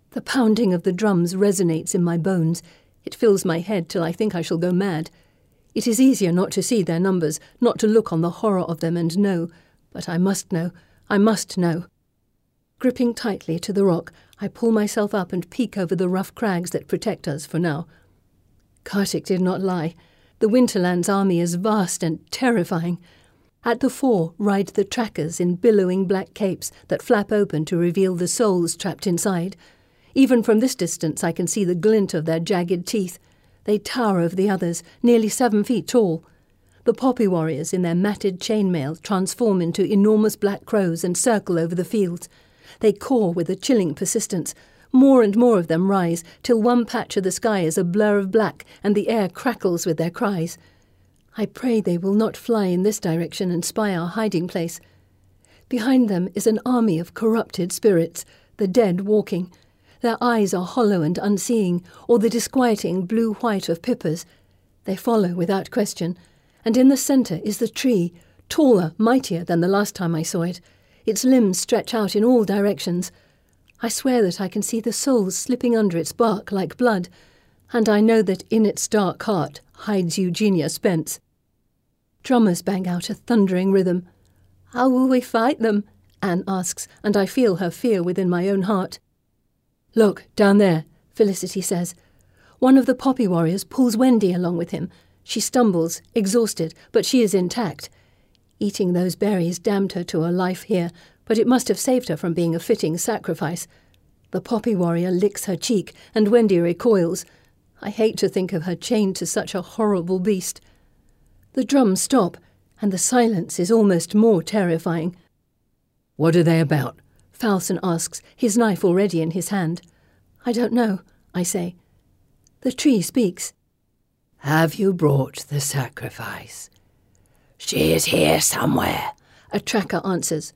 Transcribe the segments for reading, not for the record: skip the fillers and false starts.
The pounding of the drums resonates in my bones. It fills my head till I think I shall go mad. It is easier not to see their numbers, not to look on the horror of them and know. But I must know. I must know. Gripping tightly to the rock, I pull myself up and peek over the rough crags that protect us for now. Kartik did not lie. The Winterland's army is vast and terrifying. At the fore ride the trackers in billowing black capes that flap open to reveal the souls trapped inside. Even from this distance I can see the glint of their jagged teeth. They tower over the others, nearly 7 feet tall. The poppy warriors in their matted chainmail transform into enormous black crows and circle over the fields. They caw with a chilling persistence. More and more of them rise, till one patch of the sky is a blur of black and the air crackles with their cries. I pray they will not fly in this direction and spy our hiding place. Behind them is an army of corrupted spirits, the dead walking. Their eyes are hollow and unseeing, or the disquieting blue-white of Pippa's. They follow without question, and in the centre is the tree, taller, mightier than the last time I saw it. Its limbs stretch out in all directions. I swear that I can see the souls slipping under its bark like blood, and I know that in its dark heart hides Eugenia Spence. Drummers bang out a thundering rhythm. "How will we fight them?" Anne asks, and I feel her fear within my own heart. "Look, down there," Felicity says. One of the poppy warriors pulls Wendy along with him. She stumbles, exhausted, but she is intact. Eating those berries damned her to a life here, but it must have saved her from being a fitting sacrifice. The poppy warrior licks her cheek, and Wendy recoils. I hate to think of her chained to such a horrible beast. The drums stop, and the silence is almost more terrifying. "What are they about?" Falson asks, his knife already in his hand. "I don't know," I say. The tree speaks. "Have you brought the sacrifice?" "She is here somewhere," a tracker answers.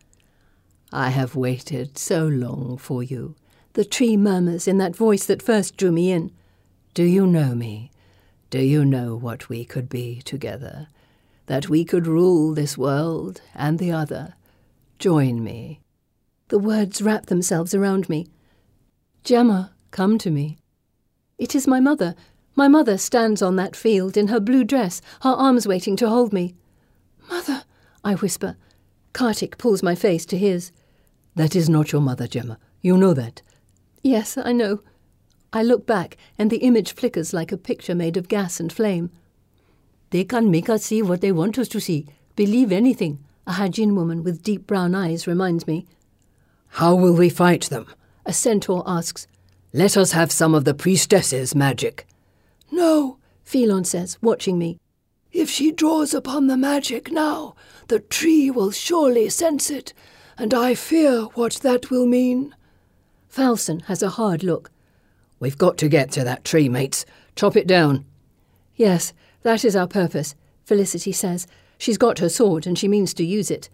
"I have waited so long for you," the tree murmurs in that voice that first drew me in. "Do you know me? Do you know what we could be together? That we could rule this world and the other? Join me." The words wrap themselves around me. "Gemma, come to me." It is my mother. My mother stands on that field in her blue dress, her arms waiting to hold me. "Mother," I whisper. Kartik pulls my face to his. "That is not your mother, Gemma. You know that." "Yes, I know." I look back, and the image flickers like a picture made of gas and flame. "They can make us see what they want us to see. Believe anything," a Hajin woman with deep brown eyes reminds me. "How will we fight them?" a centaur asks. "Let us have some of the priestess's magic." "No," Phelon says, watching me. "If she draws upon the magic now, the tree will surely sense it, and I fear what that will mean." Falson has a hard look. "We've got to get to that tree, mates. Chop it down." "Yes, that is our purpose," Felicity says. She's got her sword and she means to use it.